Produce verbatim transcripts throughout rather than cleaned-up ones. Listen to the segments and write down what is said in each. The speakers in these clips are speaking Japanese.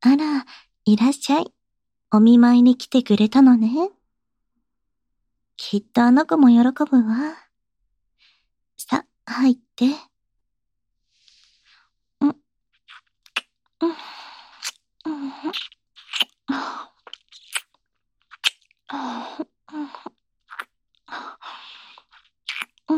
あら、いらっしゃい。お見舞いに来てくれたのね。きっとあの子も喜ぶわ。さ、入って。うん、うん、うん、うん、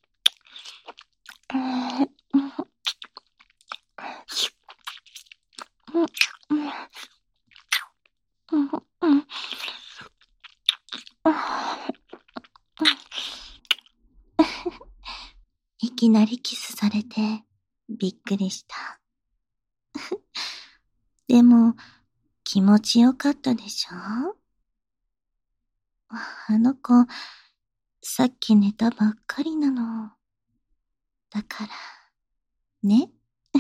いきなりキスされてびっくりした。でも気持ちよかったでしょ？あの子、さっき寝たばっかりなの。だから、ね。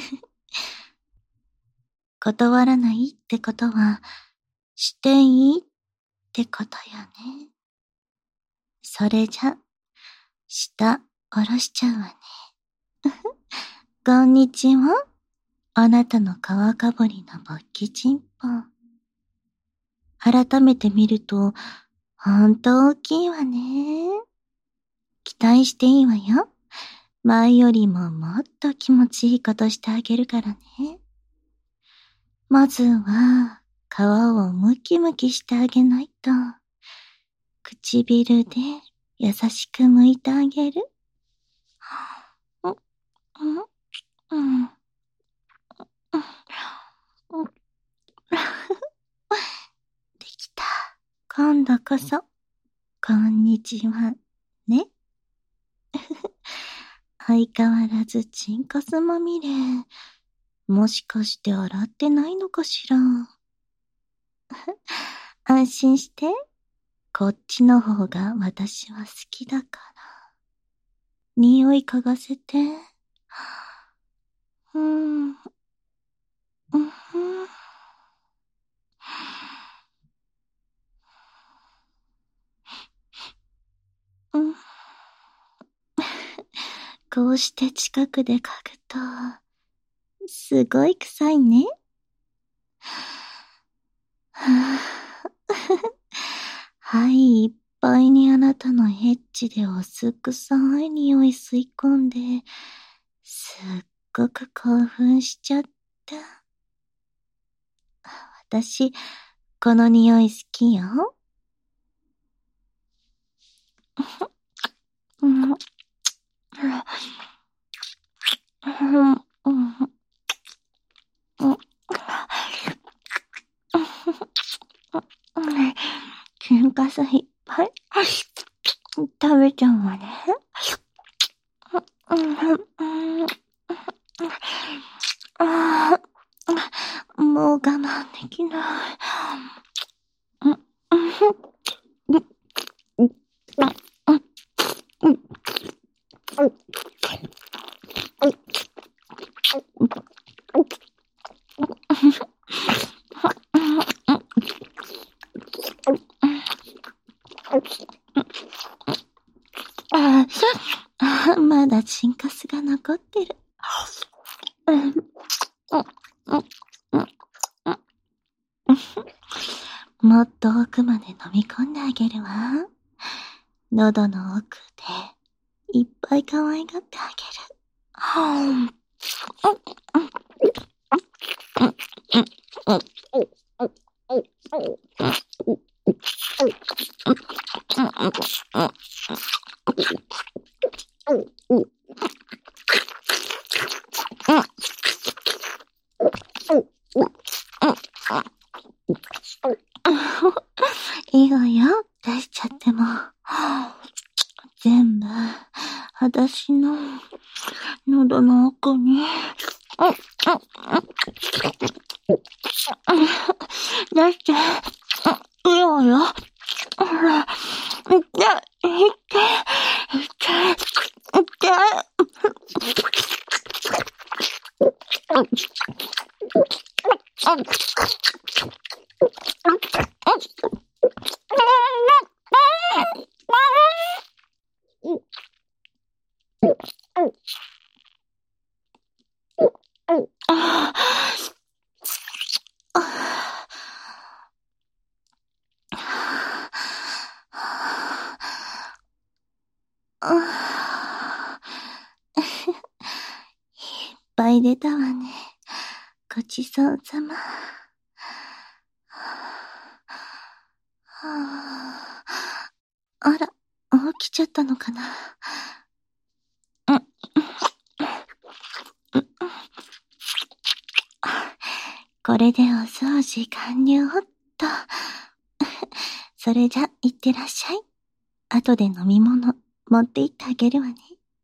断らないってことは、していいってことよね。それじゃ、舌下ろしちゃうわね。こんにちは。あなたの皮かぶりのぼっきちんぽ。改めて見ると、ほんと大きいわね。期待していいわよ。前よりももっと気持ちいいことしてあげるからね。まずは、皮をムキムキしてあげないと。唇で優しく剥いてあげる。うん、うん、うん、うん。できた。今度こそ、こんにちは、ね。相変わらずチンコスまみれ。もしかして洗ってないのかしら。安心して。こっちの方が私は好きだから。匂い嗅がせて。うーん。うん。うん。こうして近くで嗅ぐと、すごい臭いね。はい、いっぱいにあなたのヘッチでおすくさい匂い吸い込んで、すっごく興奮しちゃった。私、この匂い好きよ。うん、うん、うん、うん、喧嘩さいっぱい食べちゃうわね。ああ、もう我慢できない。まだチンカスが残ってる。もっと奥まで飲み込んであげるわ。喉の奥でいっぱい可愛がってあげる。いいわよ、出しちゃっても。全部、私の喉の奥に。出して、いいわよ。ほら、いって、いって、いって、いって。 ぱい出たわね。ごちそうさま。あら、起きちゃったのかな。うん。これでお掃除完了っと。それじゃ、いってらっしゃい。後で飲み物持って行ってあげるわね。